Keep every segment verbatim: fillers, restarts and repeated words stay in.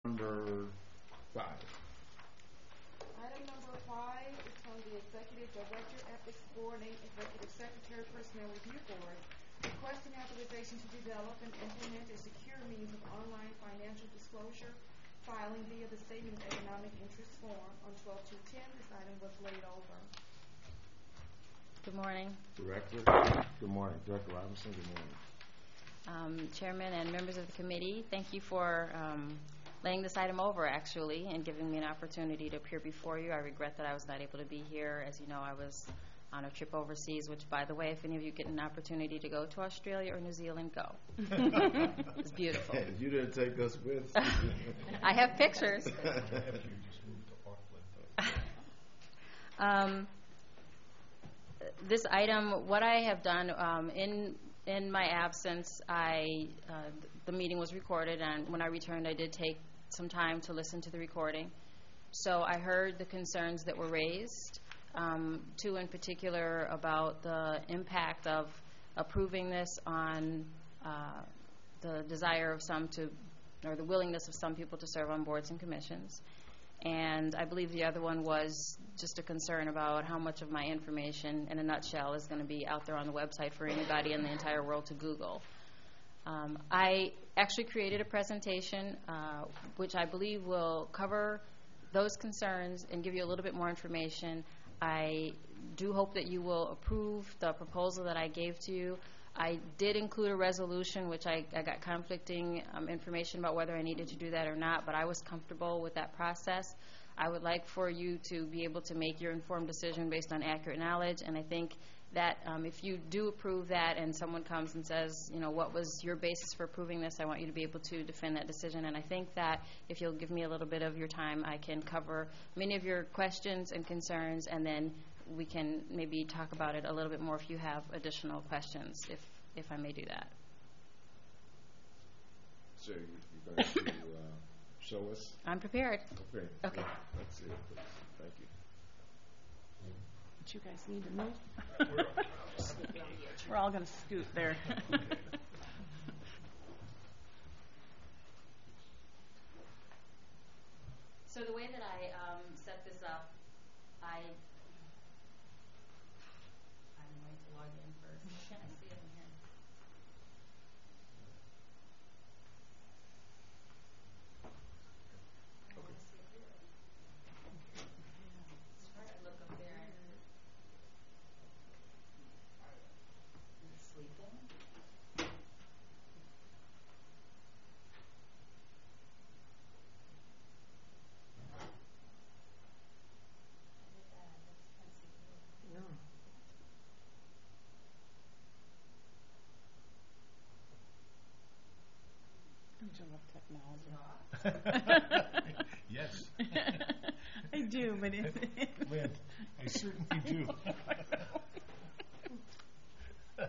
number five. Item number five is from the Executive Director, Ethics Board, and Executive Secretary, Personnel Review Board, requesting authorization to develop and implement a secure means of online financial disclosure filing via the Statement of Economic Interest form. On twelve two ten, this item was laid over. Good morning. Director. Good morning. Director Robinson, good morning. Um, Chairman and members of the committee, thank you for um, laying this item over, actually, and giving me an opportunity to appear before you. I regret that I was not able to be here. As you know, I was on a trip overseas, which, by the way, if any of you get an opportunity to go to Australia or New Zealand, go. It's beautiful. You didn't take us with. I have pictures. um, this item, what I have done um, in in my absence, I uh, the meeting was recorded, and when I returned, I did take some time to listen to the recording. So I heard the concerns that were raised. Um, two in particular about the impact of approving this on uh, the desire of some to, or the willingness of some people to serve on boards and commissions. And I believe the other one was just a concern about how much of my information, in a nutshell, is going to be out there on the website for anybody in the entire world to Google. Um, I actually created a presentation uh, which I believe will cover those concerns and give you a little bit more information. I do hope that you will approve the proposal that I gave to you. I did include a resolution, which I, I got conflicting um, information about whether I needed to do that or not, but I was comfortable with that process. I would like for you to be able to make your informed decision based on accurate knowledge, and I think that um, if you do approve that and someone comes and says, you know, what was your basis for approving this, I want you to be able to defend that decision. And I think that if you'll give me a little bit of your time, I can cover many of your questions and concerns, and then we can maybe talk about it a little bit more if you have additional questions, if if I may do that. So you're going to uh, show us? I'm prepared. Okay. Okay. Let's see it, please. Thank you. But you guys need to move. We're all going to scoot there. So the way that I um, set this up, I I'm going to log in first. Can I see it in here? I want to see it here. Try to look up there. Is it sleeping? Don't you love technology? Yes. I do, but it's Lynn, I certainly do. I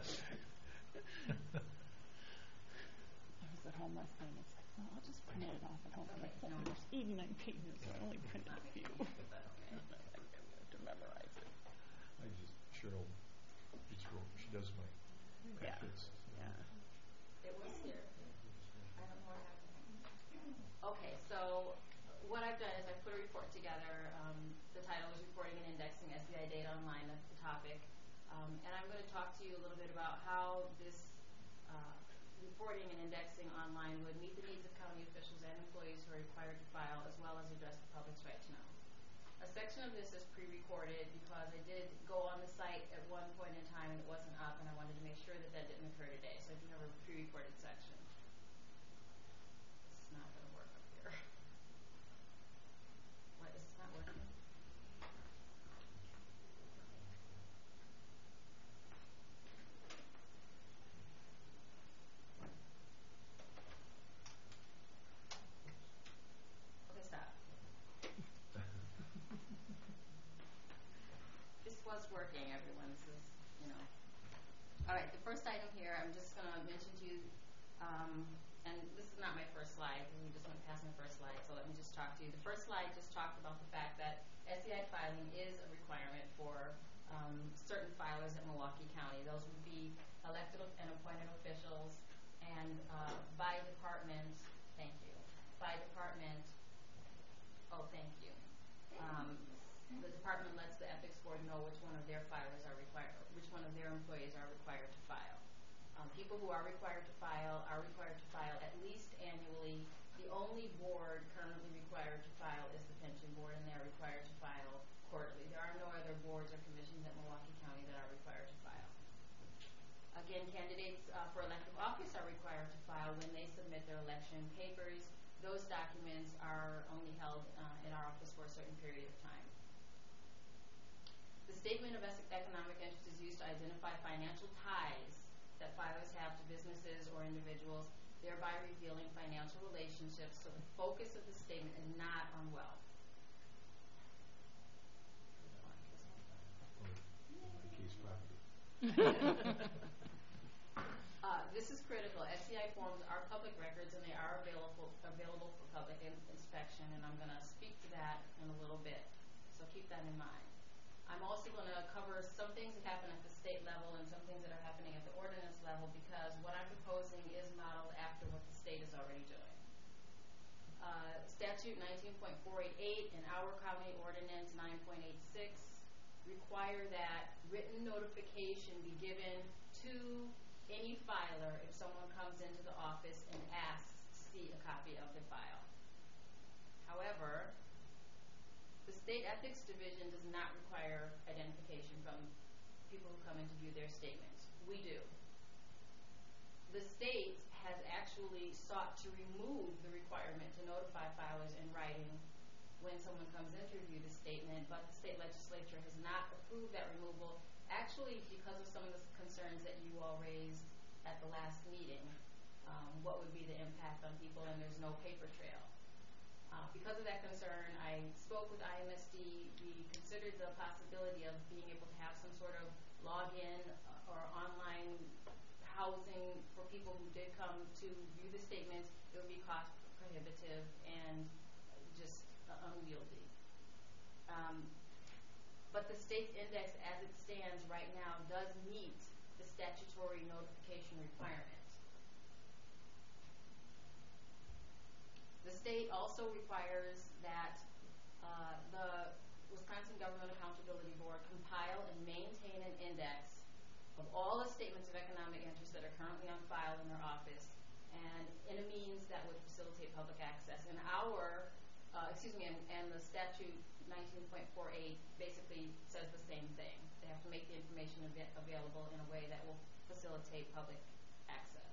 was at home last night and it's like, well, I'll just print it off at home. Like, oh, there's eighty-nine pages, so I only printed a few. I have to memorize it. I just, Cheryl, it's real, she does my Yeah. packets. It was here. I don't know what happened. Okay, so what I've done is I've put a report together. Um, the title is Reporting and Indexing S E I Data Online. That's the topic. Um, and I'm going to talk to you a little bit about how this uh, reporting and indexing online would meet the needs of county officials and employees who are required to file, as well as address the public's right to know. A section of this is pre-recorded because I did go on the site at one point in time and it wasn't up, and I wanted to make sure that that didn't occur today. So I do have a pre-recorded section. This is not going to work up here. What, is this not working? Okay, stop. This was working, everyone. This is, you know. All right, the first item here, I'm just going to mention to you, um, and this is not my first slide. We just went past my first slide, so let me just talk to you. The first slide just talked about the fact that S E I filing is a requirement for um, certain filers at Milwaukee County. Those would be elected and appointed officials, and uh, by department, thank you, by department, Um, the department lets the ethics board know which one of their filers are required, which one of their employees are required to file. Um, people who are required to file are required to file at least annually. The only board currently required to file is the pension board, and they're required to file quarterly. There are no other boards or commissions at Milwaukee County that are required to file. Again, candidates uh, for elective office are required to file when they submit their election papers. Those documents are only held uh, in our office for a certain period of time. The statement of economic interest is used to identify financial ties that filers have to businesses or individuals, thereby revealing financial relationships, so the focus of the statement is not on wealth. My case property. uh, this is critical. S C I forms are public records, and they are available available for public in inspection, and I'm going to speak to that in a little bit, so keep that in mind. I'm also going to cover some things that happen at the state level and some things that are happening at the ordinance level, because what I'm proposing is modeled after what the state is already doing. Uh, statute nineteen point four eight eight and our county ordinance nine point eight six require that written notification be given to any filer if someone comes into the office and asks to see a copy of the file. However, the State Ethics Division does not require identification from people who come in to view their statements. We do. The state has actually sought to remove the requirement to notify filers in writing when someone comes in to review the statement, but the state legislature has not approved that removal, actually because of some of the concerns that you all raised at the last meeting. Um, what would be the impact on people, and there's no paper trail. Uh, because of that concern, I spoke with I M S D. We considered the possibility of being able to have some sort of login uh, or online housing for people who did come to view the statements. It would be cost prohibitive and just uh, unwieldy. Um, but the state index as it stands right now does meet the statutory notification requirement. The state also requires that uh, the Wisconsin Government Accountability Board compile and maintain an index of all the statements of economic interest that are currently on file in their office, and in a means that would facilitate public access. And our, uh, excuse me, and, and the statute nineteen point four eight basically says the same thing. They have to make the information av available in a way that will facilitate public access.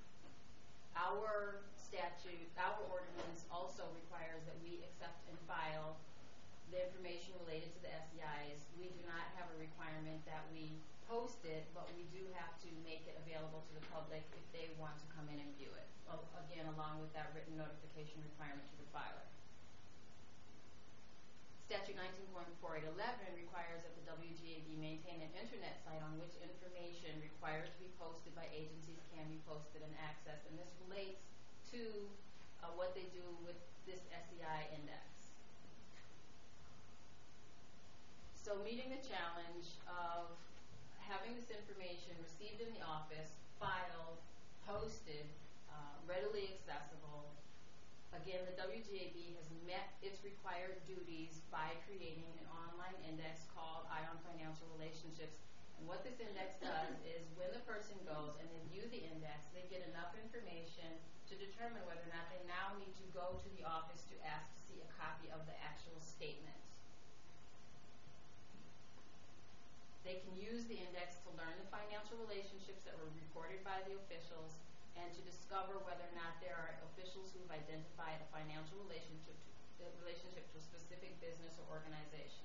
Our statute, our ordinance also requires that we accept and file the information related to the S E Is. We do not have a requirement that we post it, but we do have to make it available to the public if they want to come in and view it. Well, again, along with that written notification requirement to the filer. Statute nineteen point four eight eleven requires that the W G A B maintain an internet site on which information required to be posted by agencies can be posted and accessed, and this relates to uh, what they do with this S E I index. So meeting the challenge of having this information received in the office, filed, posted, uh, readily accessible. Again, the W G A B has met its required duties by creating an online index called Eye on Financial Relationships. And what this index does is when the person goes and they view the index, they get enough information to determine whether or not they now need to go to the office to ask to see a copy of the actual statement. They can use the index to learn the financial relationships that were reported by the officials and to discover whether or not there are officials who have identified a financial relationship to, uh, relationship to a specific business or organization.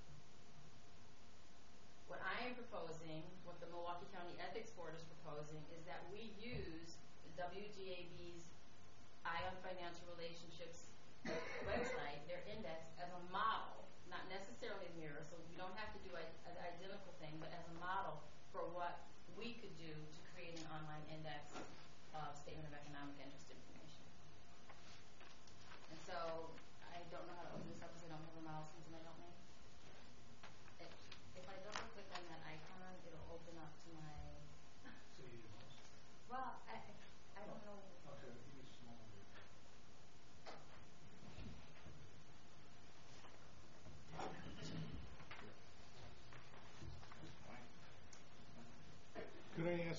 What I am proposing, what the Milwaukee County Ethics Board is proposing, is that we use the W G A B's Eye on Financial Relationships website, their index, as a model, not necessarily a mirror, so we don't have to do a, an identical thing, but as a model for what we could do to create an online index of statement of economic interest information. And so I don't know how to open this up because I don't have a mouse and I don't know. If, if I double click on that icon, it'll open up to my. So you use mouse? Well, I I don't know. Okay, you use small.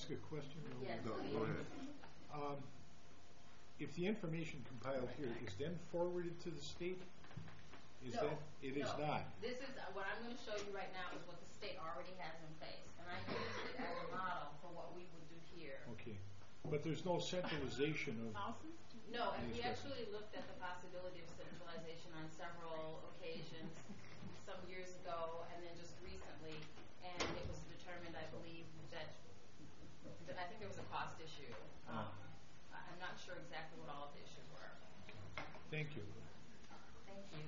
ask a question? Yes, Go, please. go ahead. Um, if the information compiled here is then forwarded to the state, is No, that, it is no. not? This is, uh, what I'm going to show you right now is what the state already has in place. And I used it as a model for what we would do here. Okay. But there's no centralization of, Houses? No, and we Yes, actually looked at the possibility of centralization on several occasions some years ago and then just recently, and it was determined, I believe, that, that I think there was a cost issue. Um, I- I'm not sure exactly what all of the issues were. thank you. Thank you.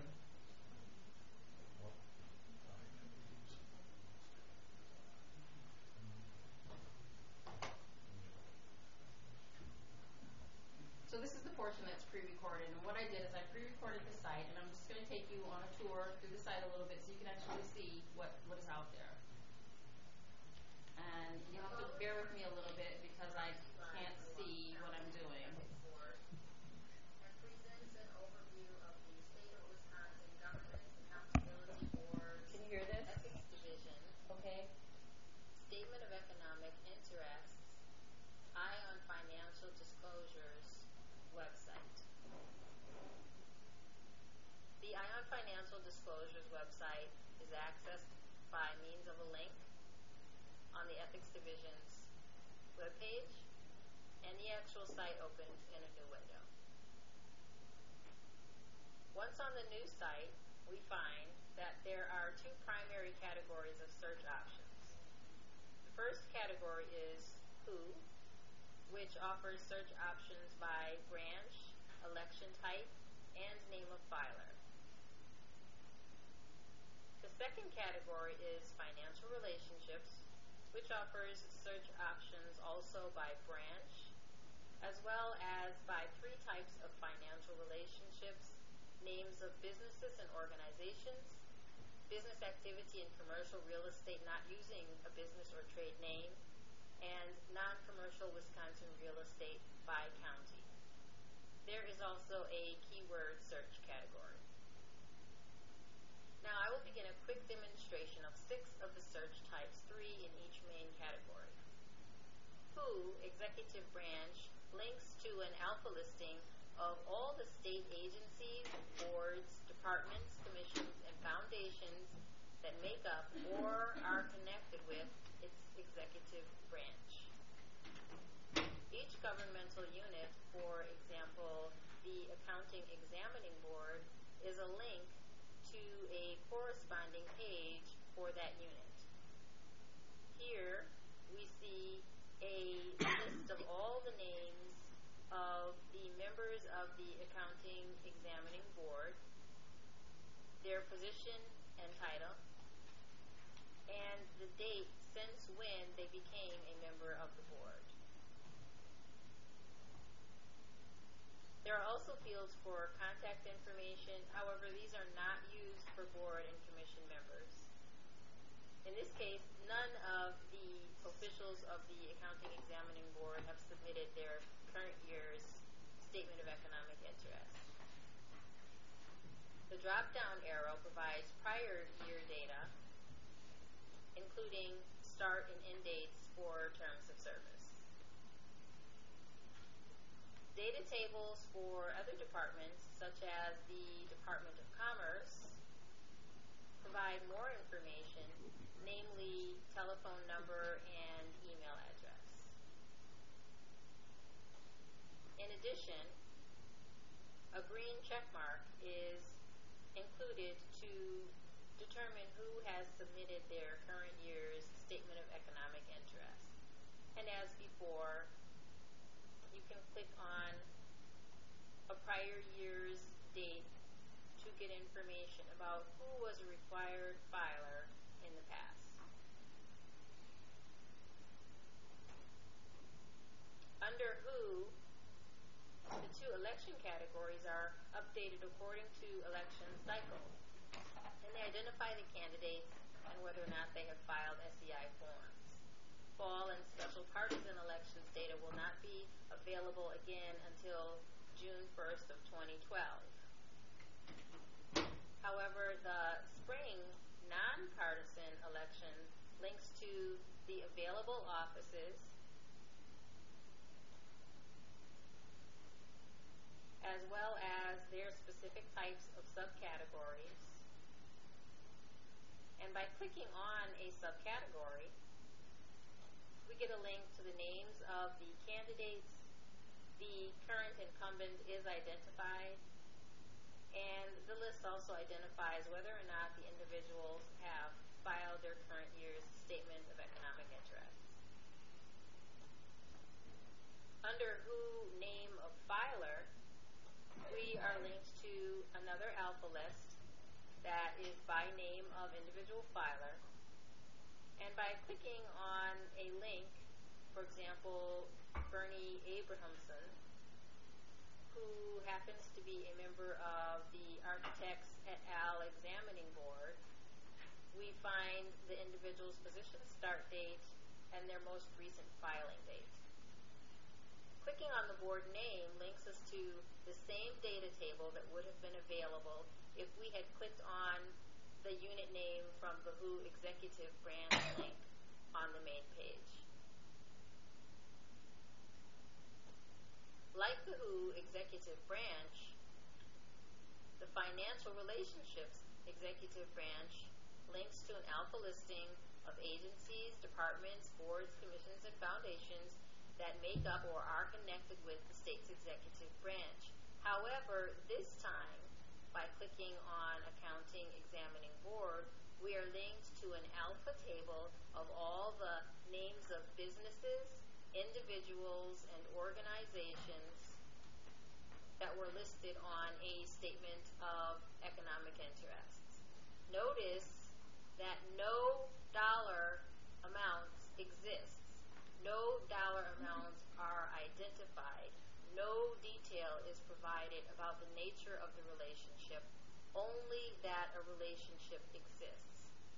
So this is the portion that's pre-recorded, and what I did is I pre-recorded the site, and I'm just going to take you on a tour through the site a little bit so you can actually see what, what is out there. And you have to bear with me a little bit because I can't see what I'm doing. And presents an overview of the State of Wisconsin Governance Accountability Board's Can you hear this? Ethics Division, Okay. Statement of Economic Interests, Eye on Financial Disclosures website. The Eye on Financial Disclosures website is accessed by means of a link on the Ethics Division's webpage, and the actual site opens in a new window. Once on the new site, we find that there are two primary categories of search options. The first category is Who, which offers search options by branch, election type, and name of filer. The second category is Financial Relationships, which offers search options also by branch, as well as by three types of financial relationships: names of businesses and organizations, business activity in commercial real estate not using a business or trade name, and non-commercial Wisconsin real estate by county. There is also a keyword search category. Now I will begin a quick demonstration of six of the search types, three in each main category. Who, executive branch, links to an alpha listing of all the state agencies, boards, departments, commissions, and foundations that make up or are connected with its executive branch. Each governmental unit, for example, the Accounting Examining Board, is a link to a corresponding page for that unit. Here we see a list of all the names of the members of the Accounting Examining Board, their position and title, and the date since when they became a member of the board. There are also fields for contact information. However, these are not used for board and commission members. In this case, none of the officials of the Accounting Examining Board have submitted their current year's Statement of Economic Interest. The drop-down arrow provides prior year data, including start and end dates for terms of service. Data tables for other departments, such as the Department of Commerce, provide more information, namely telephone number and email address. In addition, a green check mark is included to determine who has submitted their current year's Statement of Economic Interest. And as before, you can click on a prior year's date to get information about who was a required filer in the past. Under Who, the two election categories are updated according to election cycles, and they identify the candidates and whether or not they have filed S E I forms. Fall and special partisan elections data will not be available again until June first of twenty twelve. However, the spring non-partisan election links to the available offices as well as their specific types of subcategories. And by clicking on a subcategory, we get a link to the names of the candidates, the current incumbent is identified, and the list also identifies whether or not the individuals have filed their current year's statement of economic interest. Under Who Name of Filer, we are linked to another alpha list that is by name of individual filer. And by clicking on a link, for example, Bernie Abrahamson, who happens to be a member of the Architects et al. Examining Board, we find the individual's position start date and their most recent filing date. Clicking on the board name links us to the same data table that would have been available if we had clicked on the unit name from the W H O Executive Branch link on the main page. Like the W H O Executive Branch, the Financial Relationships Executive Branch links to an alpha listing of agencies, departments, boards, commissions, and foundations that make up or are connected with the state's executive branch. However, this time, by clicking on Accounting Examining Board, we are linked to an alpha table of all the names of businesses, individuals, and organizations that were listed on a statement of economic interests. Notice that no dollar amounts exist. No dollar amounts are identified. No detail is provided about the nature of the relationship, only that a relationship exists.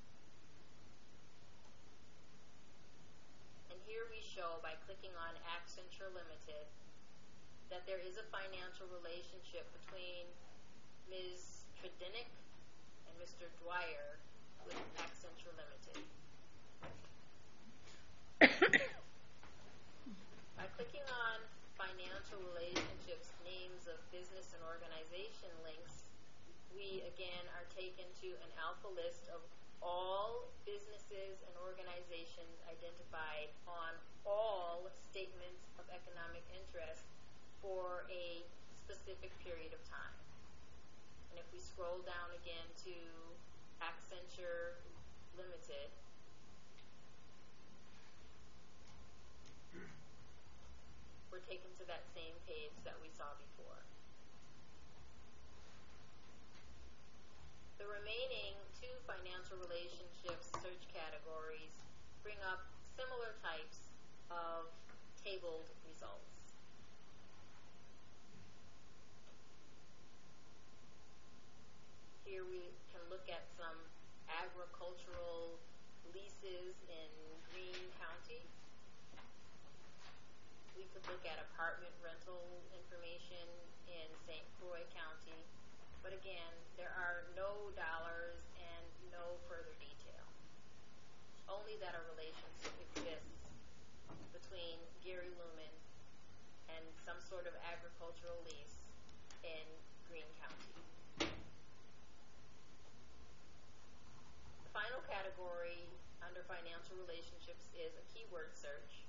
And here we show, by clicking on Accenture Limited, that there is a financial relationship between Miz Tredinnick and Mister Dwyer with Accenture Limited. By clicking on Financial Relationships, Names of Business and Organization links, we again are taken to an alpha list of all businesses and organizations identified on all statements of economic interest for a specific period of time. And if we scroll down again to Accenture Limited, we're taken to that same page that we saw before. The remaining two financial relationships search categories bring up similar types of tabled results. Here we can look at some agricultural leases in Greene County. We could look at apartment rental information in Saint Croix County. But again, there are no dollars and no further detail. Only that a relationship exists between Gary Lumen and some sort of agricultural lease in Greene County. The final category under financial relationships is a keyword search.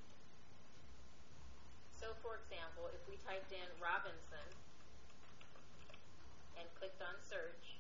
So, for example, if we typed in Robinson and clicked on search,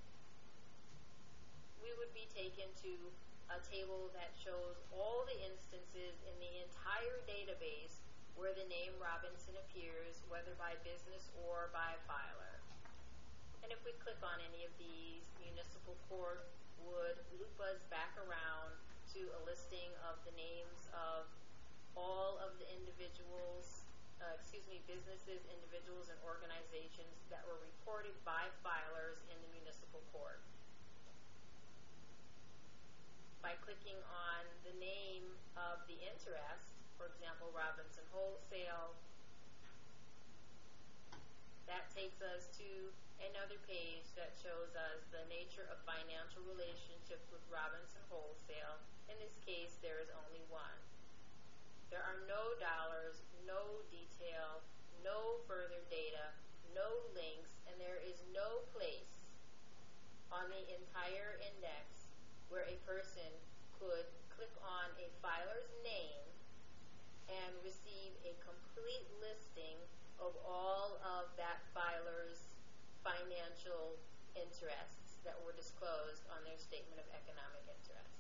we would be taken to a table that shows all the instances in the entire database where the name Robinson appears, whether by business or by filer. And if we click on any of these, municipal court would loop us back around to a listing of the names of all of the individuals, uh, excuse me, businesses, individuals, and organizations that were reported by filers in the municipal court. By clicking on the name of the interest, for example, Robinson Wholesale, that takes us to another page that shows us the nature of financial relationships with Robinson Wholesale. In this case, there is only one. There are no dollars, no detail, no further data, no links, and there is no place on the entire index where a person could click on a filer's name and receive a complete listing of all of that filer's financial interests that were disclosed on their statement of economic interest.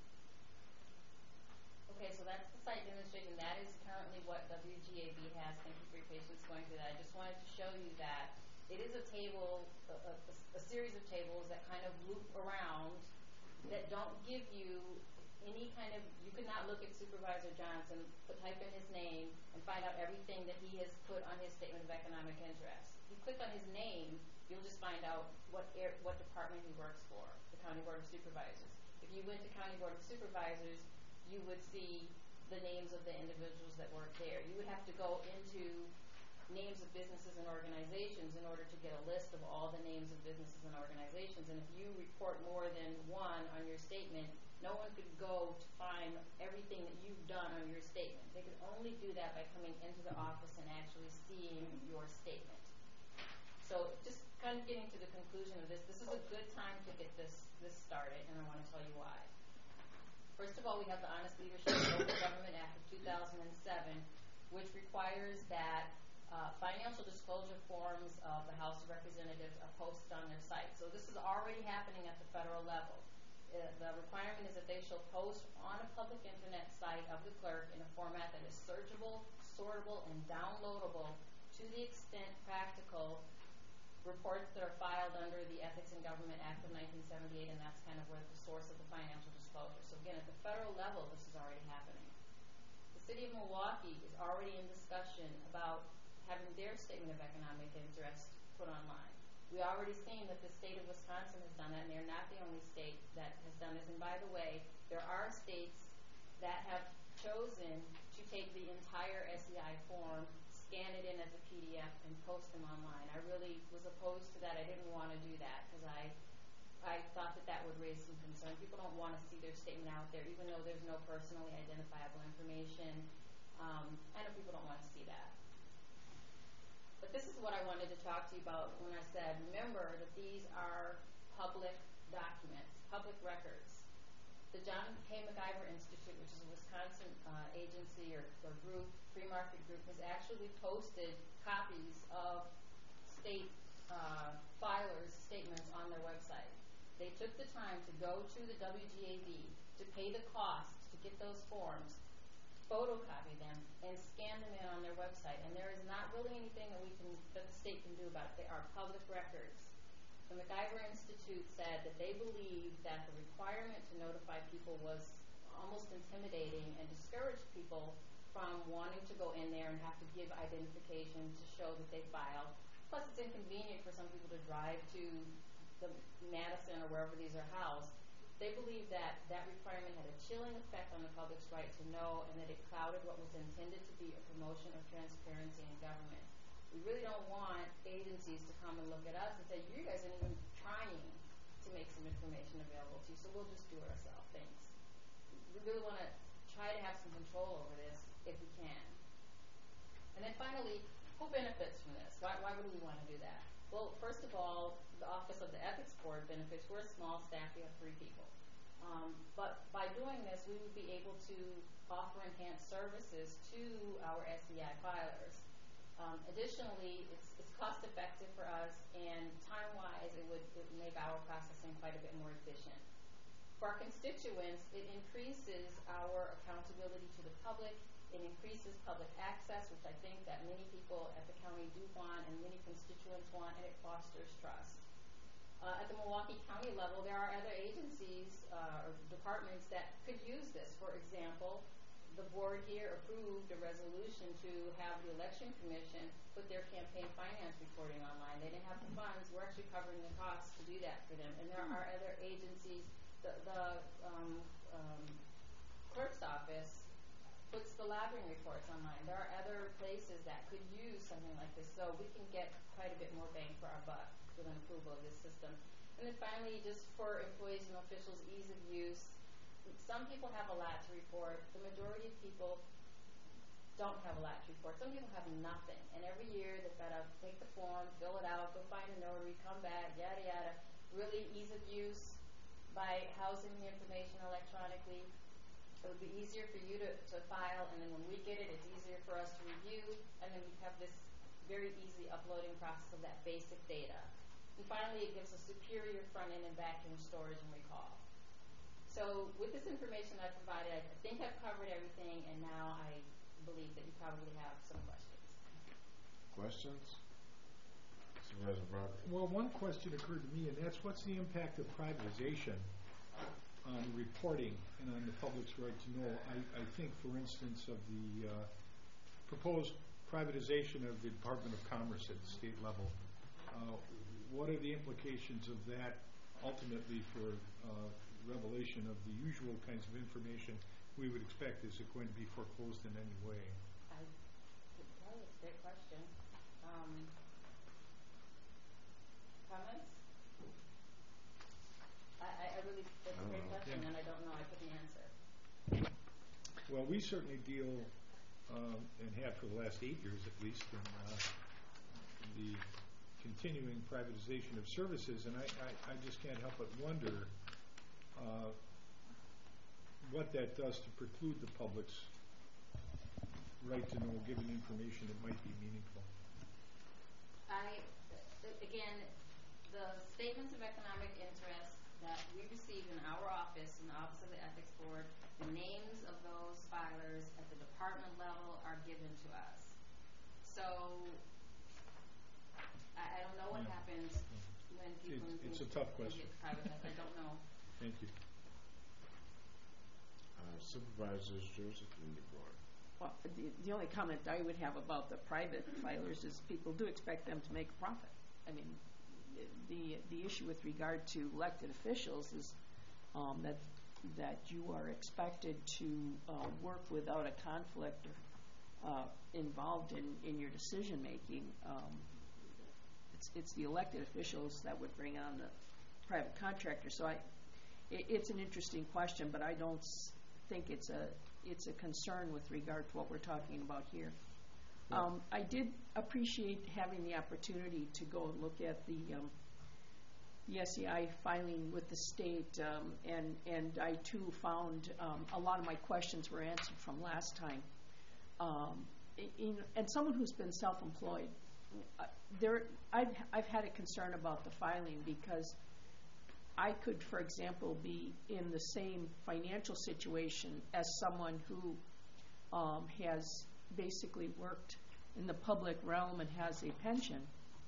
Okay, so that's the site demonstration. That is currently what W G A B has. Thank you for your patience going through that. I just wanted to show you that it is a table, a, a, a series of tables that kind of loop around that don't give you any kind of, you could not look at Supervisor Johnson, put, type in his name, and find out everything that he has put on his statement of economic interest. If you click on his name, you'll just find out what air, what department he works for, the County Board of Supervisors. If you went to County Board of Supervisors, you would see the names of the individuals that work there. You would have to go into names of businesses and organizations in order to get a list of all the names of businesses and organizations. And if you report more than one on your statement, no one could go to find everything that you've done on your statement. They could only do that by coming into the office and actually seeing your statement. So just kind of getting to the conclusion of this, this is a good time to get this, this started, and I want to tell you why. First of all, we have the Honest Leadership Local Government Act of two thousand seven, which requires that uh, financial disclosure forms of the House of Representatives are posted on their site. So this is already happening at the federal level. Uh, the requirement is that they shall post on a public internet site of the clerk in a format that is searchable, sortable, and downloadable to the extent practical reports that are filed under the Ethics in Government Act of nineteen seventy-eight, and that's kind of where the source of the financial disclosure. So again, at the federal level, this is already happening. The City of Milwaukee is already in discussion about having their statement of economic interest put online. We already seen that the state of Wisconsin has done that, and they're not the only state that has done this. And by the way, there are states that have chosen to take the entire S E I form, scan it in as a P D F, and post them online. I really was opposed to that. I didn't want to do that because I I thought that that would raise some concern. People don't want to see their statement out there, even though there's no personally identifiable information. Um, I know people don't want to see that. But this is what I wanted to talk to you about when I said, remember that these are public documents, public records. The John K. MacIver Institute, which is a Wisconsin uh, agency or, or group, free market group, has actually posted copies of state uh, filers' statements on their website. They took the time to go to the W G A B, to pay the cost to get those forms, photocopy them, and scan them in on their website. And there is not really anything that we can, that the state can do about it. They are public records. The MacIver Institute said that they believed that the requirement to notify people was almost intimidating and discouraged people from wanting to go in there and have to give identification to show that they filed. Plus, it's inconvenient for some people to drive to the Madison or wherever these are housed. They believe that that requirement had a chilling effect on the public's right to know, and that it clouded what was intended to be a promotion of transparency in government. We really don't want agencies to come and look at us and say, you guys aren't even trying to make some information available to you, so we'll just do it ourselves. Thanks. We really want to try to have some control over this if we can. And then finally, who benefits from this? Why, why would we want to do that? Well, first of all, the Office of the Ethics Board benefits. We're a small staff. We have three people. Um, but by doing this, we would be able to offer enhanced services to our S E I filers. Um, additionally, it's, it's cost effective for us, and time-wise, it would, it would make our processing quite a bit more efficient. For our constituents, it increases our accountability to the public. It increases public access, which I think that many people at the county do want and many constituents want, and it fosters trust. Uh, at the Milwaukee County level, there are other agencies uh, or departments that could use this. For example, the board here approved a resolution to have the Election Commission put their campaign finance reporting online. They didn't have the funds. We're actually covering the costs to do that for them. And there are other agencies. The, the um, um, clerk's office puts the lobbying reports online. There are other places that could use something like this, so we can get quite a bit more bang for our buck with an approval of this system. And then finally, just for employees and officials, ease of use. Some people have a lot to report. The majority of people don't have a latch report. Some people have nothing, and every year they've got to take the form, fill it out, go find a notary, come back, yada yada. Really ease of use by housing the information electronically. It would be easier for you to, to file, and then when we get it, it's easier for us to review, and then we have this very easy uploading process of that basic data. And finally, it gives a superior front end and back end storage and recall. So with this information I provided, I think I've covered everything, and now I believe that you probably have some questions. Questions? Supervisor Broderick? Well, one question occurred to me, and that's what's the impact of privatization on reporting and on the public's right to know? I, I think, for instance, of the uh, proposed privatization of the Department of Commerce at the state level. Uh, what are the implications of that ultimately for uh, revelation of the usual kinds of information we would expect? Is it going to be foreclosed in any way? I could tell you, it's a great question. Um, comments? I, I, I really, that's a great question, Yeah. and I don't know. I couldn't answer. Well, we certainly deal, um, and have for the last eight years at least, in uh, the continuing privatization of services, and I, I, I just can't help but wonder uh, what that does to preclude the public's right to know given information that might be meaningful. I, again, the statements of economic interest that we receive in our office, in the Office of the Ethics Board, the names of those filers at the department level are given to us. So I, I don't know what Yeah. happens when people It's, it's a get- tough when question. get privatized. I don't know. Thank you. Uh, Supervisors Joseph and DeBoer. Well, the, the only comment I would have about the private filers is people do expect them to make a profit. I mean, the the issue with regard to elected officials is um, that that you are expected to uh, work without a conflict or, uh, involved in, in your decision making. Um, it's it's the elected officials that would bring on the private contractor. So I, it, it's an interesting question, but I don't s- think it's a it's a concern with regard to what we're talking about here. Um, I did appreciate having the opportunity to go and look at the um, the S E I filing with the state, um, and and I too found um, a lot of my questions were answered from last time. Um, in, and someone who's been self-employed, uh, there I've I've had a concern about the filing because I could, for example, be in the same financial situation as someone who um, has basically worked in the public realm and has a pension.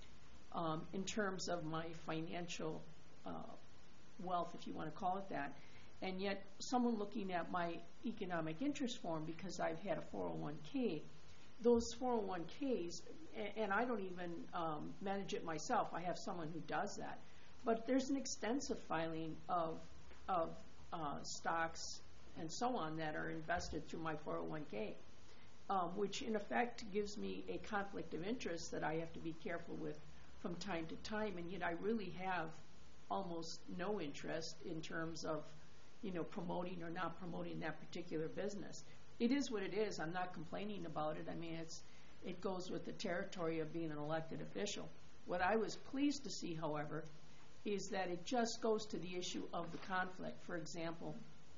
Um, in terms of my financial uh, wealth, if you want to call it that, and yet someone looking at my economic interest form because I've had a four oh one K, those four oh one Ks, and, and I don't even um, manage it myself, I have someone who does that, but there's an extensive filing of, of uh, stocks and so on that are invested through my four oh one K, um, which in effect gives me a conflict of interest that I have to be careful with from time to time, and yet I really have almost no interest in terms of, you know, promoting or not promoting that particular business. It is what it is. I'm not complaining about it. I mean, it's it goes with the territory of being an elected official. What I was pleased to see, however, is that it just goes to the issue of the conflict. For example,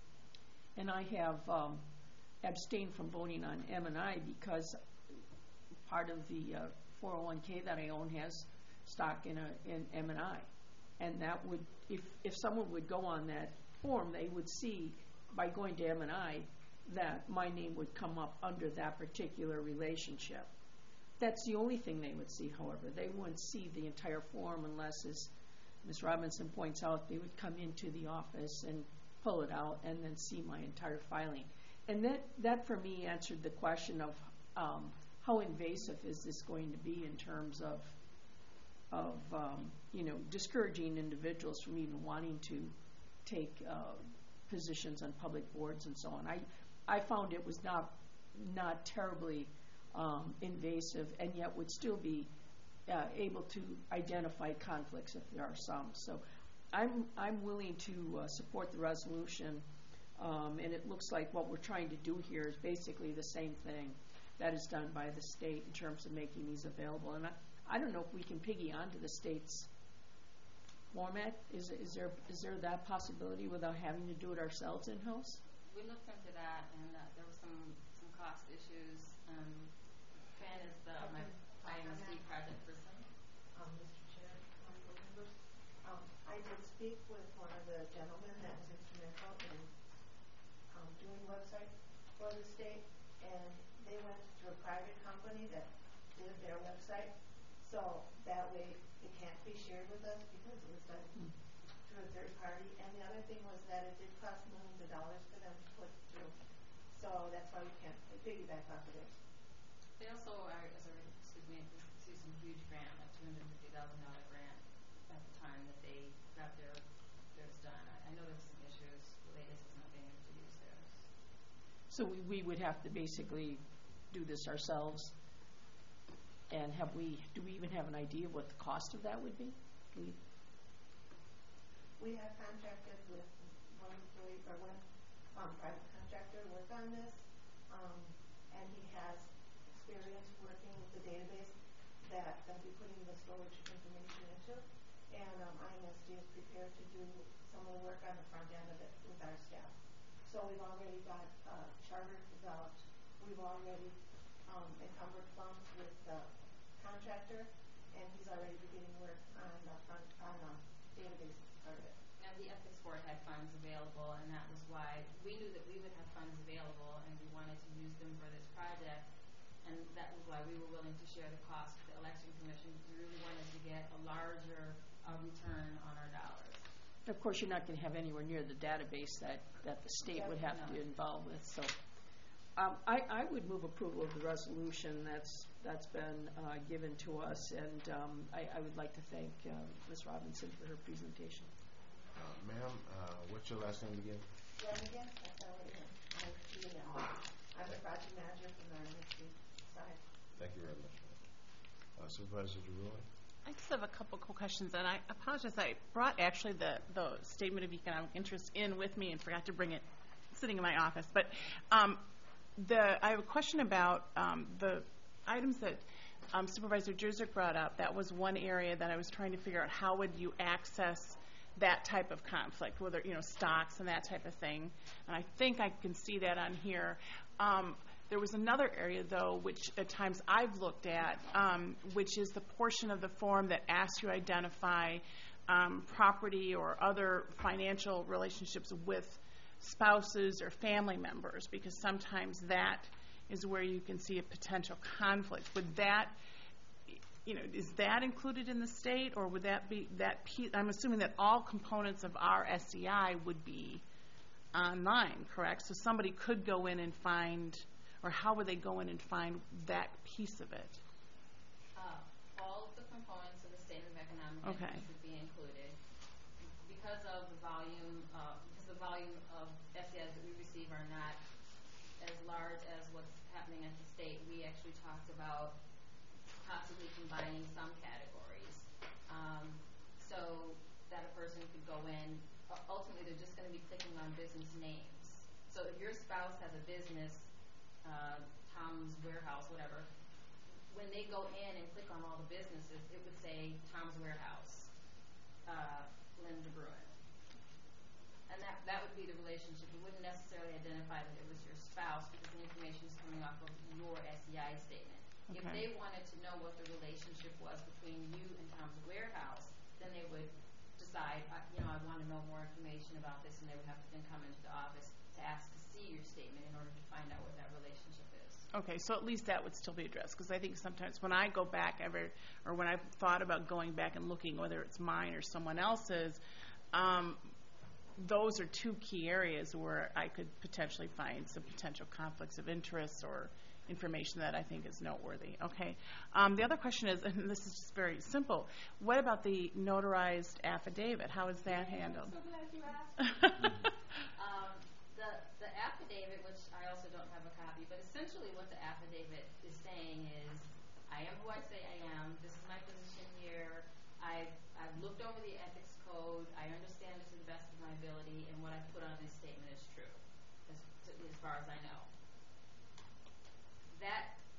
and I have um, abstained from voting on M and I because part of the uh, four oh one K that I own has stock in a in M and I, and that would, if if someone would go on that form, they would see by going to M and I that my name would come up under that particular relationship. That's the only thing they would see. However, they wouldn't see the entire form unless, as Miz Robinson points out, they would come into the office and pull it out and then see my entire filing. And that that for me answered the question of um, how invasive is this going to be in terms of of um, you know, discouraging individuals from even wanting to take uh, positions on public boards and so on. I I found it was not not terribly um, invasive, and yet would still be uh, able to identify conflicts if there are some. So I'm I'm willing to uh, support the resolution, um, and it looks like what we're trying to do here is basically the same thing. that is done by the state in terms of making these available. And I, I don't know if we can piggy onto the state's format. Is, is there is there that possibility without having to do it ourselves in-house? We looked into that, and uh, there were some, some cost issues. Um, Fran is the, my I M S D project person. Um, Mister Chair, honorable members, um, I did speak with one of the gentlemen that was instrumental in um, doing website for the state, and they went to a private company that did their website, so that way it can't be shared with us because it was done Mm. through a third party. And the other thing was that it did cost millions of dollars for them to put through, so that's why we can't piggyback off of it. They also are, as a, excuse me, received some huge grant, like two hundred fifty thousand dollar grant at the time that they got their theirs done. I, I know there's some issues related to not being able to use theirs. So we, we would have to basically do this ourselves. And have we, do we even have an idea of what the cost of that would be? Do we, We have contracted with one employee, or one um, private contractor work on this, um, and he has experience working with the database that they'll be putting the storage information into. And um, I M S D is prepared to do some of the work on the front end of it with our staff. So we've already got uh, charter developed. We've already um, encumbered funds with the contractor, and he's already beginning work on the front on the database part of it. And the ethics board had funds available, and that was why we knew that we would have funds available, and we wanted to use them for this project. And that was why we were willing to share the cost with the election commission, because we really wanted to get a larger uh, return on our dollars. of course, you're not going to have anywhere near the database that, that the state would have to be involved with. So um, I, I would move approval of the resolution that's that's been uh, given to us, and um, I, I would like to thank uh, Miz Robinson for her presentation. Uh, ma'am, uh, what's your last name again? Flanagan, that's how it is. I'm the, um, I'm the project manager from the M S D side. Thank you very much. Uh, Supervisor DeRoy? I just have a couple quick questions, and I apologize. I brought actually the, the Statement of Economic Interest in with me and forgot to bring it sitting in my office. But um, the I have a question about um, the items that um, Supervisor Jerzyk brought up. That was one area that I was trying to figure out how would you access that type of conflict, whether, you know, stocks and that type of thing. And I think I can see that on here. Um, There was another area, though, which at times I've looked at, um, which is the portion of the form that asks you to identify um, property or other financial relationships with spouses or family members, because sometimes that is where you can see a potential conflict. Would that, you know, is that included in the state, or would that be that piece? I'm assuming that all components of our S E I would be online, correct? So somebody could go in and find. Or how would they go in and find that piece of it? Uh, all of the components of the Statement of Economic Okay. Interest would be included. Because of the volume, uh, because the volume of S E Is that we receive are not as large as what's happening at the state, we actually talked about possibly combining some categories. Um, so that a person could go in, uh, ultimately they're just going to be clicking on business names. So if your spouse has a business, Uh, Tom's Warehouse, whatever, when they go in and click on all the businesses, it would say Tom's Warehouse, uh, Linda Bruin. And that, that would be the relationship. It wouldn't necessarily identify that it was your spouse, because the information is coming off of your S E I statement. If Okay. they wanted to know what the relationship was between you and Tom's Warehouse, then they would decide, uh, you know, I want to know more information about this, and they would have to then come into the office to ask to see your statement in order to find out what that relationship is. Okay, so at least that would still be addressed, because I think sometimes when I go back ever, or when I've thought about going back and looking, whether it's mine or someone else's, um, those are two key areas where I could potentially find some potential conflicts of interest or information that I think is noteworthy. Okay. Um, the other question is, and this is just very simple, what about the notarized affidavit? How is that handled? I'm so glad you asked. um, the, the affidavit, which I also don't have a copy, but essentially what the affidavit is saying is, I am who I say I am, this is my position here, I've, I've looked over the ethics code, I understand it to the best of my ability, and what I've put on this statement is true, as, to, as far as I know. That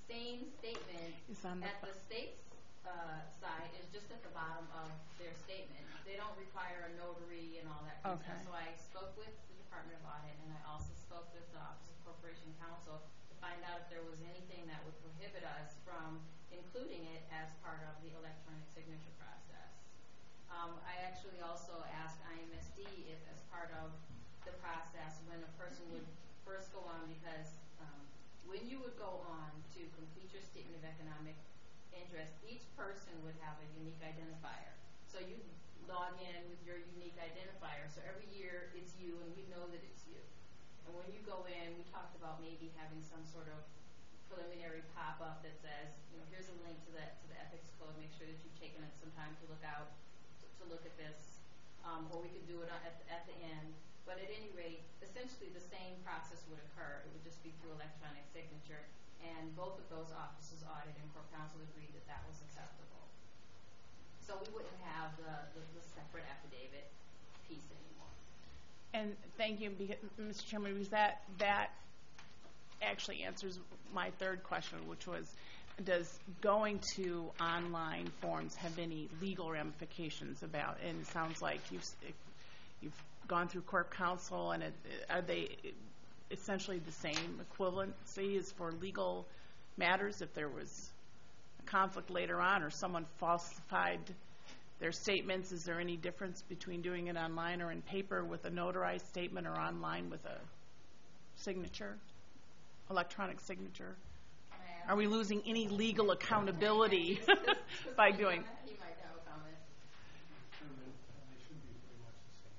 same statement Is on the at the state's uh, side is just at the bottom of their statement. They don't require a notary and all that kind of Okay. stuff. So I spoke with the Department of Audit, and I also spoke with the Office of Corporation Counsel to find out if there was anything that would prohibit us from including it as part of the electronic signature process. Um, I actually also asked I M S D if, as part of the process, when a person would first go on, because um, when you would go on to complete your statement of economic interest, each person would have a unique identifier. So you log in with your unique identifier. So every year it's you, and we know that it's you. And when you go in, we talked about maybe having some sort of preliminary pop-up that says, you know, here's a link to the to the ethics code. Make sure that you've taken it some time to look out to, to look at this, um, or we could do it at the, at the end. But at any rate, essentially the same process would occur. It would just be through electronic signature, and both of those offices, audit and corp counsel, agreed that that was acceptable. So we wouldn't have the, the, the separate affidavit piece anymore. And thank you, because, Mister Chairman, because that that actually answers my third question, which was, does going to online forms have any legal ramifications about? And it sounds like you've you've gone through corp counsel, and it, are they essentially the same equivalency as for legal matters? If there was a conflict later on, or someone falsified their statements, is there any difference between doing it online or in paper with a notarized statement, or online with a signature, electronic signature? Are we losing any legal accountability by doing? He might have a comment. And they and they should be pretty much the same.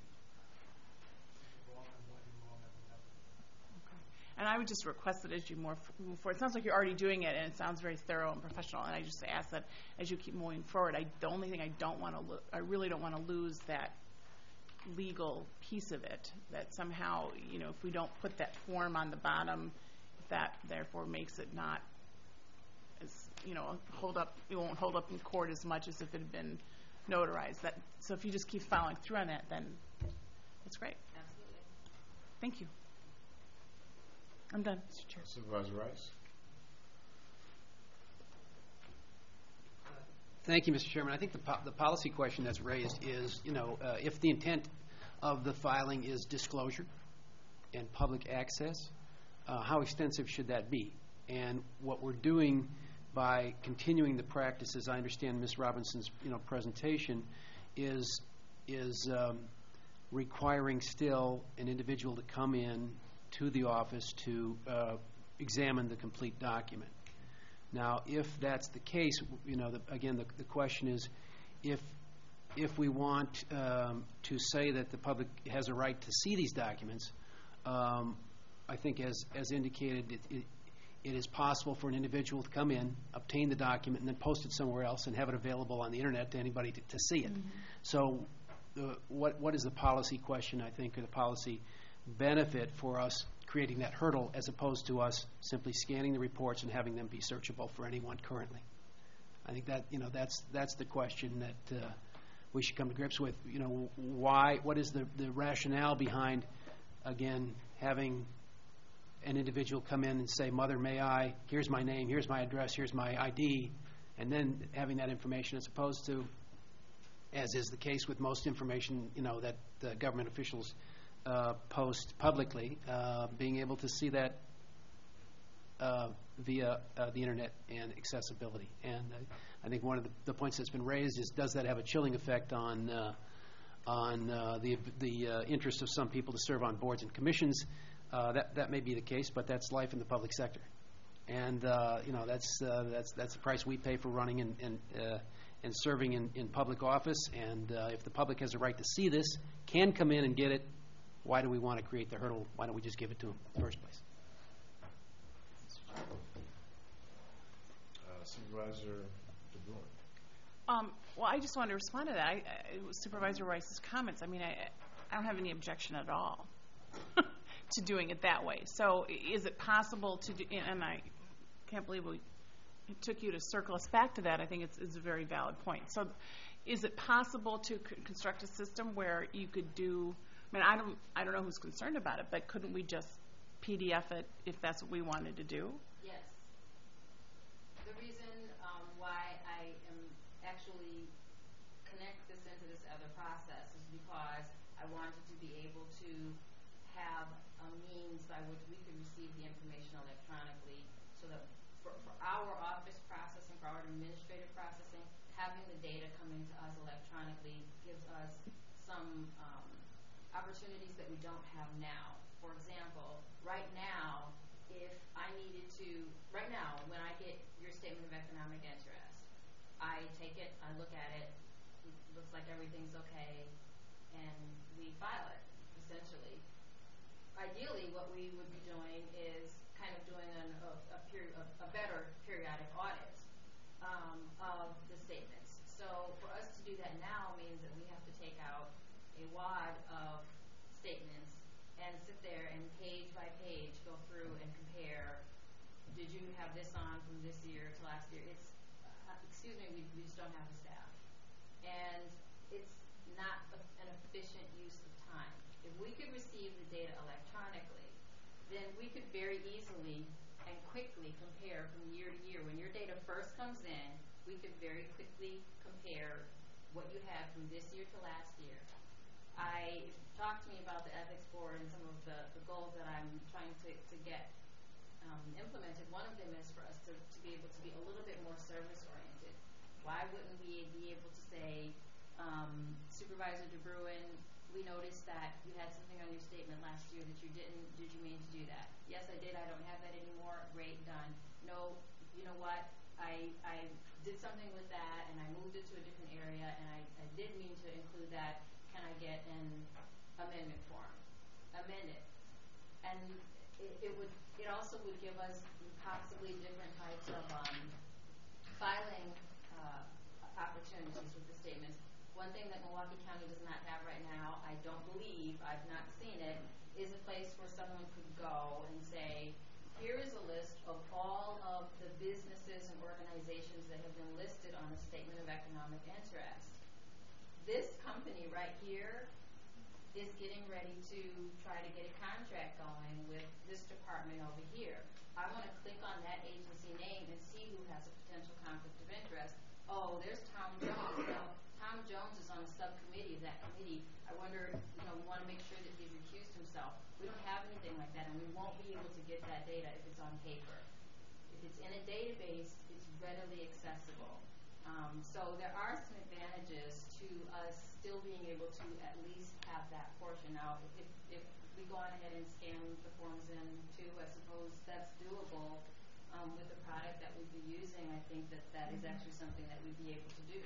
Wrong on one, wrong on the other. And I would just request that as you more f- move forward, it sounds like you're already doing it, and it sounds very thorough and professional, and I just ask that as you keep moving forward, I, the only thing I don't want to, lo- I really don't want to lose that legal piece of it, that somehow, you know, if we don't put that form on the bottom, that therefore makes it not as, you know, hold up, it won't hold up in court as much as if it had been notarized. That, so if you just keep following through on that, then that's great. Absolutely. Thank you. I'm done, Mister Chair. Supervisor Rice? Thank you, Mister Chairman. I think the, po- the policy question that's raised is, you know, uh, if the intent of the filing is disclosure and public access, uh, how extensive should that be? And what we're doing by continuing the practice, as I understand Miz Robinson's, you know, presentation, is is um, requiring still an individual to come in to the office to uh, examine the complete document. Now, if that's the case, you know, the, again, the, the question is, if if we want um, to say that the public has a right to see these documents, um, I think, as as indicated, it, it, it is possible for an individual to come in, obtain the document, and then post it somewhere else and have it available on the internet to anybody to, to see it. Mm-hmm. So, uh, what what is the policy question? I think, or the policy benefit for us creating that hurdle, as opposed to us simply scanning the reports and having them be searchable for anyone currently. I think that, you know, that's that's the question that uh, we should come to grips with. You know, why? What is the, the rationale behind, again, having an individual come in and say, "Mother, may I? Here's my name. Here's my address. Here's my I D," and then having that information, as opposed to, as is the case with most information, you know, that the government officials Uh, post publicly, uh, being able to see that uh, via uh, the internet and accessibility. And uh, I think one of the, the points that's been raised is, does that have a chilling effect on uh, on uh, the the uh, interest of some people to serve on boards and commissions? Uh, that that may be the case, but that's life in the public sector, and uh, you know that's uh, that's that's the price we pay for running and and, uh, and serving in, in public office. And uh, if the public has a right to see this, can come in and get it, why do we want to create the hurdle? Why don't we just give it to them in the first place? Uh, Supervisor DeBruin. Um, well, I just wanted to respond to that. I, I, it was Supervisor Rice's comments. I mean, I, I don't have any objection at all to doing it that way. So is it possible to do, and I can't believe we it took you to circle us back to that. I think it's, it's a very valid point. So is it possible to c- construct a system where you could do, I mean, I don't, I don't know who's concerned about it, but couldn't we just P D F it if that's what we wanted to do? Yes. really connect this into this other process is because I wanted to be able to have a means by which we could receive the information electronically, so that for, for our office processing, for our administrative processing, having the data coming to us electronically gives us some um, opportunities that we don't have now. For example, right now, if I needed to, right now, when I get your statement of economic interest, I take it, I look at it, it looks like everything's okay, and we file it, essentially. Ideally, what we would be doing is kind of doing an, a, a, peri a, a better periodic audit um, of the statements. So for us to do that now means that we have to take out a wad of statements and sit there and page by page go through and compare. Did you have this on from this year to last year? It's, uh, excuse me, we, we just don't have the staff. And it's not a, an efficient use of time. If we could receive the data electronically, then we could very easily and quickly compare from year to year. When your data first comes in, we could very quickly compare what you had from this year to last year. I talked to me about the ethics board and some of the, the goals that I'm trying to, to get um, implemented. One of them is for us to, to be able to be a little bit more service oriented. Why wouldn't we be able to say, um, Supervisor DeBruin, we noticed that you had something on your statement last year that you didn't, did you mean to do that? Yes, I did, I don't have that anymore, great, done. No, you know what, I, I did something with that and I moved it to a different area and I, I did mean to include that. Can I get an amendment form? Amend it. And it, it would, it also would give us possibly different types of um, filing uh, opportunities with the statements. One thing that Milwaukee County does not have right now, I don't believe, I've not seen it, is a place where someone could go and say, here is a list of all of the businesses and organizations that have been listed on a statement of economic interest. This company right here is getting ready to try to get a contract going with this department over here. I want to click on that agency name and see who has a potential conflict of interest. Oh, there's Tom Jones. Now, Tom Jones is on a subcommittee of that committee. I wonder, you know, we want to make sure that he's recused himself. We don't have anything like that, and we won't be able to get that data if it's on paper. If it's in a database, it's readily accessible. Um, so there are some advantages to us still being able to at least have that portion. Now, if, if we go on ahead and scan the forms in too, I suppose that's doable um, with the product that we'd be using. I think that that is actually something that we'd be able to do.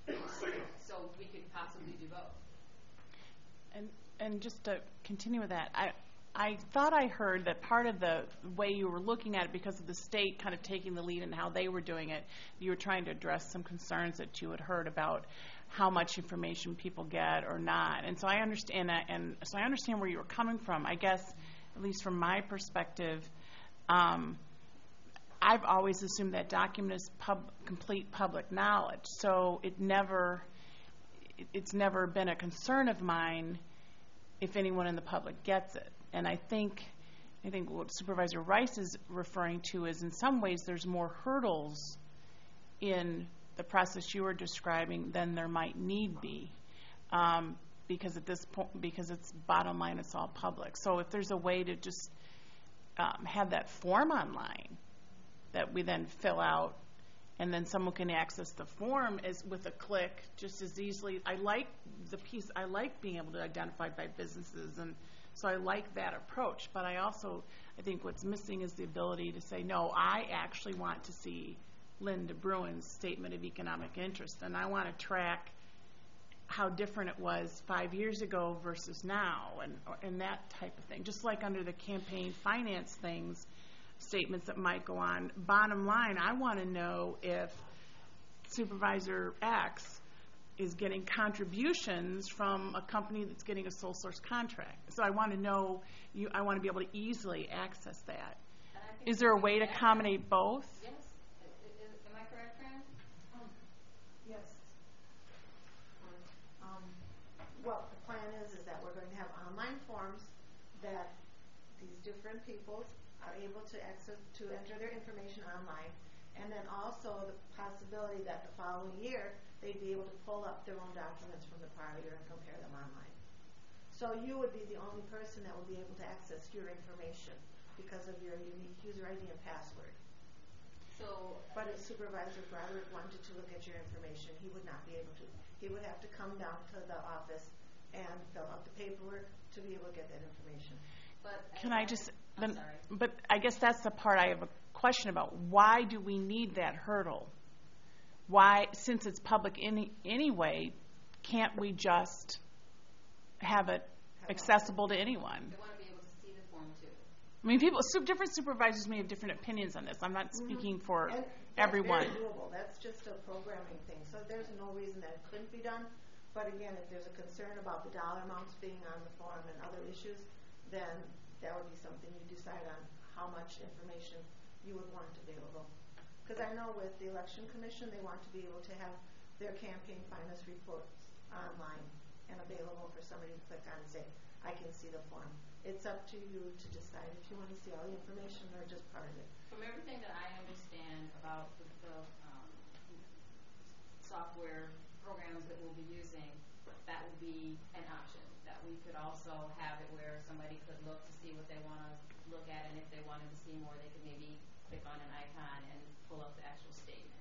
So we could possibly do both. And and just to continue with that, I I thought I heard that part of the way you were looking at it, because of the state kind of taking the lead in how they were doing it, you were trying to address some concerns that you had heard about how much information people get or not. And so I understand that, and so I understand where you were coming from. I guess, at least from my perspective, um, I've always assumed that document is pub, complete public knowledge. So it never, it, it's never been a concern of mine if anyone in the public gets it. And I think, I think what Supervisor Rice is referring to is, in some ways, there's more hurdles in the process you were describing than there might need be, um, because at this point, because it's bottom line, it's all public. So if there's a way to just um, have that form online that we then fill out, and then someone can access the form as with a click just as easily. I like the piece. I like being able to identify by businesses, and so I like that approach. But I also, I think what's missing is the ability to say, no, I actually want to see Linda Bruin's statement of economic interest, and I want to track how different it was five years ago versus now, and and that type of thing. Just like under the campaign finance things, statements that might go on. Bottom line, I want to know if Supervisor X is getting contributions from a company that's getting a sole source contract. So I want to know, you, I want to be able to easily access that. Is there a way to accommodate both? Yes. Am I correct, Fran? Um, yes. Um, well, the plan is, is that we're going to have online forms that these different people are able to access, to enter their information online, and then also the possibility that the following year they'd be able to pull up their own documents from the prior year and compare them online. So you would be the only person that would be able to access your information because of your unique user I D and password. So, But if Supervisor Broderick wanted to look at your information, he would not be able to. He would have to come down to the office and fill out the paperwork to be able to get that information. but Can I just, I'm then, sorry. but I guess that's the part I have a question about. Why do we need that hurdle? Why, since it's public any, anyway, can't we just have it accessible to anyone? They want to be able to see the form too. I mean, people, su- different supervisors may have different opinions on this. I'm not speaking for And everyone. That's very doable. That's just a programming thing. So there's no reason that it couldn't be done. But again, if there's a concern about the dollar amounts being on the form and other issues, then that would be something you decide on how much information you would want available. Because I know with the Election Commission, they want to be able to have their campaign finance reports online and available for somebody to click on and say, I can see the form. It's up to you to decide if you want to see all the information or just part of it. From everything that I understand about the, the um, software programs that we'll be using, that would be an option. That we could also have it where somebody could look to see what they want to look at, and if they wanted to see more, they could maybe click on an icon and pull up the actual statement.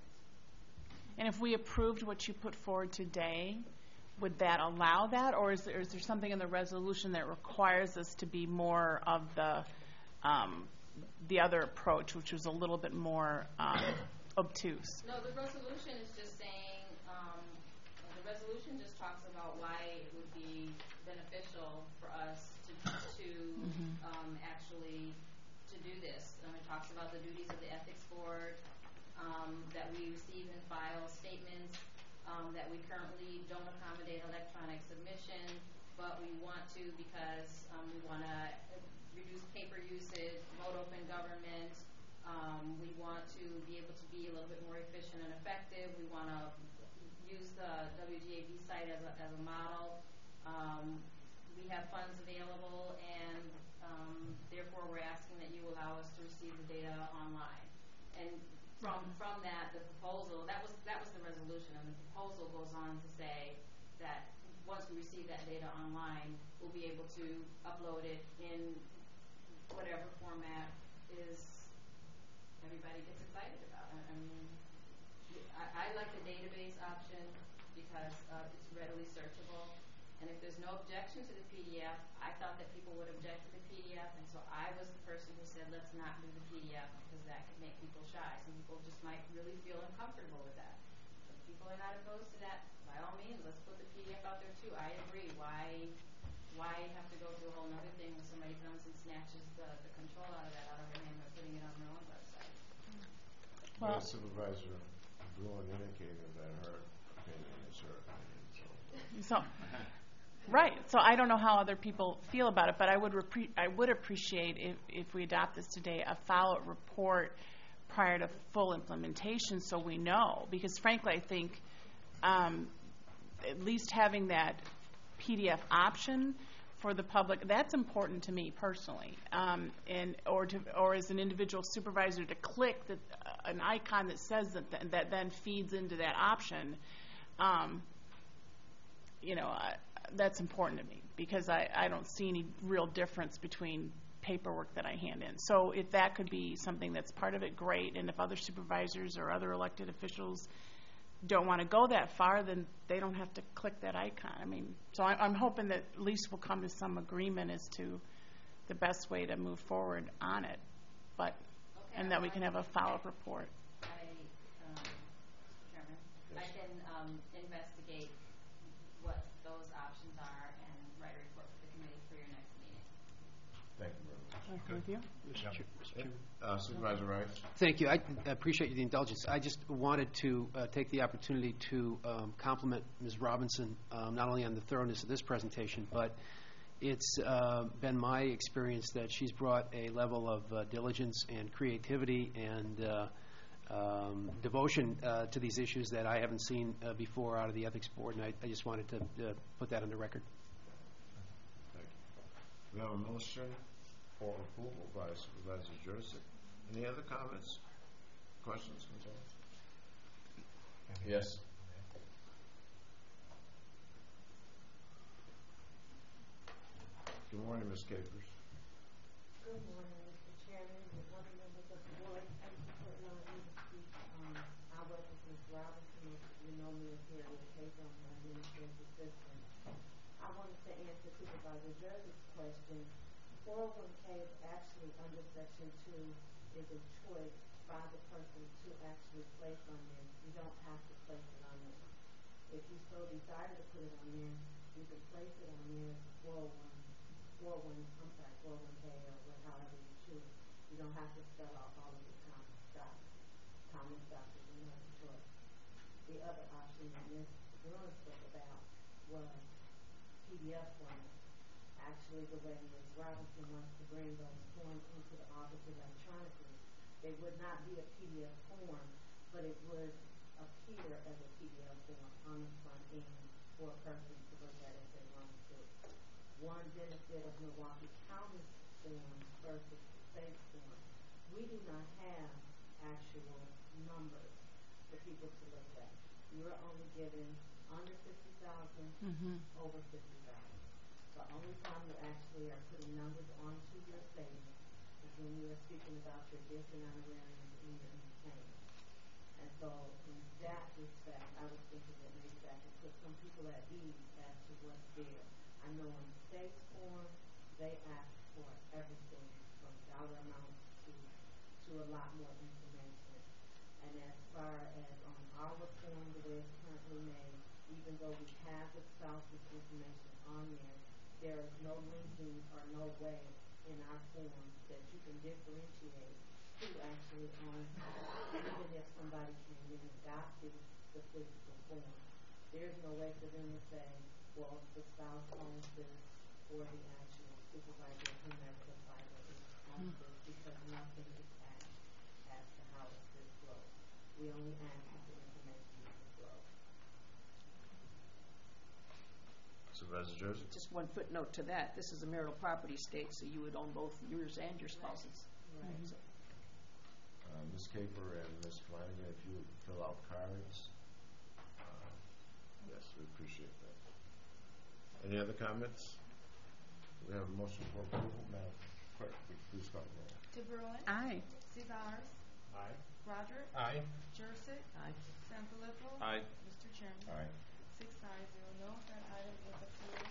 And if we approved what you put forward today, would that allow that, or is there, is there something in the resolution that requires us to be more of the um, the other approach, which was a little bit more um, obtuse? No, the resolution is just saying, um, the resolution just talks about why it would be beneficial for us to, to Mhm. um, actually to do this. Um, it talks about the duties of the ethics board, um, that we receive and file statements, um, that we currently don't accommodate electronic submission, but we want to because um, we want to reduce paper usage, promote open government. Um, we want to be able to be a little bit more efficient and effective. We want to use the W G A B site as a, as a model. Um, we have funds available, and um, therefore we're asking that you allow us to receive the data online. And from from that, the proposal, that was that was the resolution, and the proposal goes on to say that once we receive that data online, we'll be able to upload it in whatever format is everybody gets excited about. I, I mean, I, I like the database option because uh, it's readily searchable. And if there's no objection to the P D F, I thought that people would object to the P D F, and so I was the person who said, let's not do the P D F because that could make people shy. Some people just might really feel uncomfortable with that. If people are not opposed to that, by all means, let's put the P D F out there too. I agree. Why why have to go through a whole other thing when somebody comes and snatches the, the control out of that out of their hand by putting it on their own website? Well, Supervisor Bruin indicated that her opinion is her opinion, so. So, right. So I don't know how other people feel about it, but I would repre- I would appreciate if, if we adopt this today, a follow-up report prior to full implementation, so we know. Because frankly, I think um, at least having that P D F option for the public, that's important to me personally, um, and or to or as an individual supervisor to click that uh, an icon that says that th- that then feeds into that option. Um, you know, I, that's important to me because I, I don't see any real difference between paperwork that I hand in. So if that could be something that's part of it, great. And if other supervisors or other elected officials don't want to go that far, then they don't have to click that icon. I mean, so I, I'm hoping that at least we'll come to some agreement as to the best way to move forward on it. But Okay, and that we I- can have a follow-up report. I, um, Chairman, I can um, investigate what those options are and write a report for the committee for your next meeting. Thank you very much. Okay, with you? Mister Chair- Mister Chairman. Uh, Supervisor Rice? Thank you. I appreciate the indulgence. I just wanted to uh, take the opportunity to um, compliment Miz Robinson, um, not only on the thoroughness of this presentation, but it's uh, been my experience that she's brought a level of uh, diligence and creativity and uh, um, devotion uh, to these issues that I haven't seen uh, before out of the Ethics Board, and I, I just wanted to uh, put that on the record. Thank you. We have a motion for approval by Supervisor Jurczyk. Any other comments, questions, concerns? Yes. Good morning, Miz Capers. Good morning, Mister Chairman, and other members of the board. Thank you for allowing me to speak. Um, I work with Miz Robinson. You know me as Harriet Capers. I'm an administrative assistant. I wanted to answer Supervisor Jersey's question. four oh one K is actually under Section two is a choice by the person to actually place on there. You don't have to place it on there. If you so desire to put it on there, you can place it on there as four oh one, four oh one, I'm sorry, four oh one K or what- however you choose. You don't have to spell out all of your common stock. Common stock is another choice. The other option that Miz Bruin spoke about was P D F format. Actually, the way Miz Robinson wants to bring those forms into the office electronically, they would not be a P D F form, but it would appear as a P D F form on the front end for a person to look at if they wanted to. One benefit of Milwaukee County's form versus the state form, we do not have actual numbers for people to look at. You're only given under fifty thousand, Mhm. over fifty thousand. The only time you actually are putting numbers onto your statement is when you are speaking about your gifts and honorariums in your entertainment. And so in that respect, I was thinking that maybe that could put some people at ease as to what's there. I know in the state's form, they ask for everything from dollar amounts to, to a lot more information. And as far as on our form, the way it's currently made, even though we have the spouse's information on there, there is no linking or no way in our form that you can differentiate who actually owns it, even if somebody came in and adopted the physical form. There's no way for them to say, well, the spouse owns this, or the actual supervisor, whomever the filer is, owns this, because nothing is asked as to how it's disclosed. We only ask if the information is disclosed. Supervisor Jersey? Just one footnote to that. This is a marital property state, so you would own both yours and your spouse's. Right. So, Uh, Miz Caper and Miz Flanagan, if you would fill out cards. Uh, Yes, we appreciate that. Any other comments? We have a motion for approval. Madam Clerk, will you please call the roll. DeBruin. Aye. C. Bowers. Aye. Roderick. Aye. Jurassic. Aye. Sanfilippo. Aye. Mister Chairman. Aye. Six ayes, zero no. That item is approved.